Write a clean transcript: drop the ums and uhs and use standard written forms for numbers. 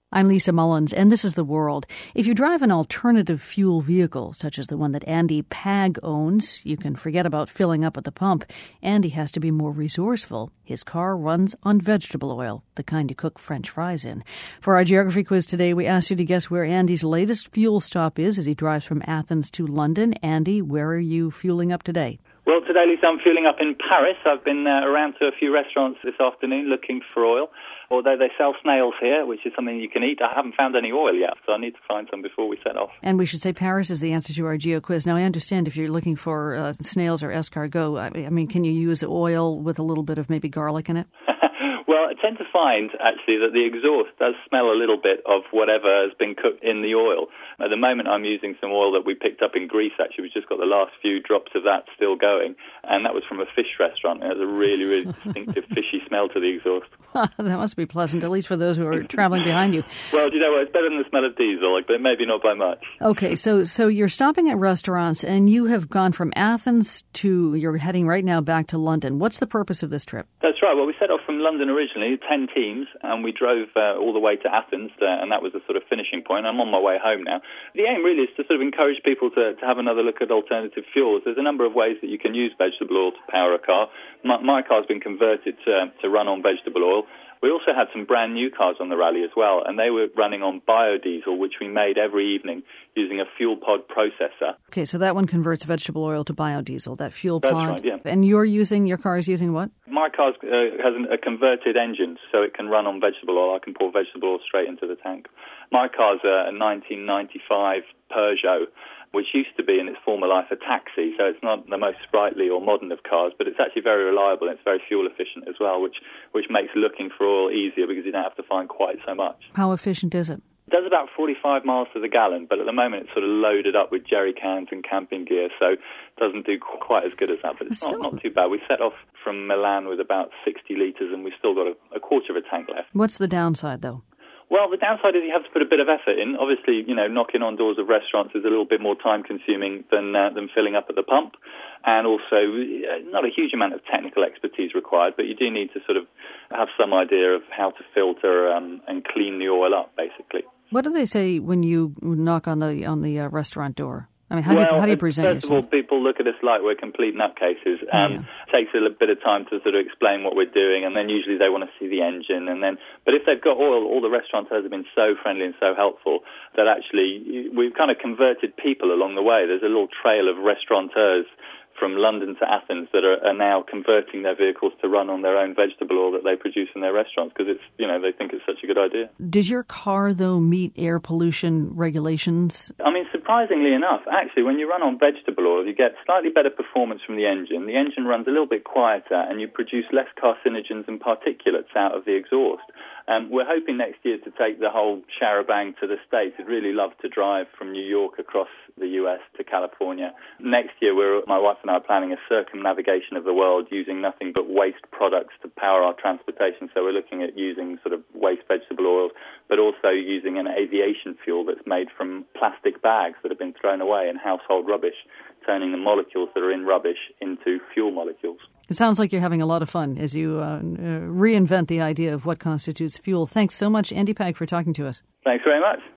I'm Lisa Mullins, and this is The World. If you drive an alternative fuel vehicle, such as the one that Andy Pagg owns, you can forget about filling up at the pump. Andy has to be more resourceful. His car runs on vegetable oil, the kind you cook French fries in. For our geography quiz today, we asked you to guess where Andy's latest fuel stop is as he drives from Athens to London. Andy, where are you fueling up today? Well, today, Lisa, I'm fueling up in Paris. I've been around to a few restaurants this afternoon looking for oil. Although they sell snails here, which is something you can eat, I haven't found any oil yet, so I need to find some before we set off. And we should say Paris is the answer to our geo quiz. Now, I understand if you're looking for snails or escargot, I mean, can you use oil with a little bit of maybe garlic in it? Well, I tend to find, actually, that the exhaust does smell a little bit of whatever has been cooked in the oil. At the moment, I'm using some oil that we picked up in Greece, actually. We've just got the last few drops of that still going, and that was from a fish restaurant. It has a really, really distinctive fishy smell to the exhaust. That must be pleasant, at least for those who are traveling behind you. Well, do you know what? It's better than the smell of diesel, but maybe not by much. Okay, so you're stopping at restaurants, and you have gone from Athens to, you're heading right now back to London. What's the purpose of this trip? That's right. Well, we set off from London originally, 10 teams, and we drove all the way to Athens, and that was the sort of finishing point. I'm on my way home now. The aim really is to sort of encourage people to have another look at alternative fuels. There's a number of ways that you can use vegetable oil to power a car. My car's been converted to run on vegetable oil. We also had some brand new cars on the rally as well, and they were running on biodiesel, which we made every evening using a fuel pod processor. Okay, so that one converts vegetable oil to biodiesel, that fuel pod. That's right, yeah. And your car is using what? My car has a converted engine, so it can run on vegetable oil. I can pour vegetable oil straight into the tank. My car's a 1995 Peugeot, which used to be in its former life a taxi, so it's not the most sprightly or modern of cars, but it's actually very reliable and it's very fuel efficient as well, which makes looking for oil easier because you don't have to find quite so much. How efficient is it? It does about 45 miles to the gallon, but at the moment it's sort of loaded up with jerry cans and camping gear, so it doesn't do quite as good as that, but it's not too bad. We set off from Milan with about 60 litres and we've still got a quarter of a tank left. What's the downside, though? Well, the downside is you have to put a bit of effort in. Obviously, knocking on doors of restaurants is a little bit more time-consuming than filling up at the pump. And also, not a huge amount of technical expertise required, but you do need to sort of have some idea of how to filter and clean the oil up, basically. What do they say when you knock on the restaurant door? I mean, how do you present yourself? First of all, people look at us like we're complete nutcases. It takes a little bit of time to sort of explain what we're doing, and then usually they want to see the engine. But if they've got oil, all the restaurateurs have been so friendly and so helpful that actually we've kind of converted people along the way. There's a little trail of restaurateurs from London to Athens that are now converting their vehicles to run on their own vegetable oil that they produce in their restaurants because it's they think it's such a good idea. Does your car, though, meet air pollution regulations? I mean, surprisingly enough, actually, when you run on vegetable oil, you get slightly better performance from the engine. The engine runs a little bit quieter and you produce less carcinogens and particulates out of the exhaust. We're hoping next year to take the whole charabang to the States. I'd really love to drive from New York across the US to California. Next year, my wife and I are planning a circumnavigation of the world using nothing but waste products to power our transportation. So we're looking at using sort of waste vegetable oils, but also using an aviation fuel that's made from plastic bags that have been thrown away in household rubbish, turning the molecules that are in rubbish into fuel molecules. It sounds like you're having a lot of fun as you reinvent the idea of what constitutes fuel. Thanks so much, Andy Pagg, for talking to us. Thanks very much.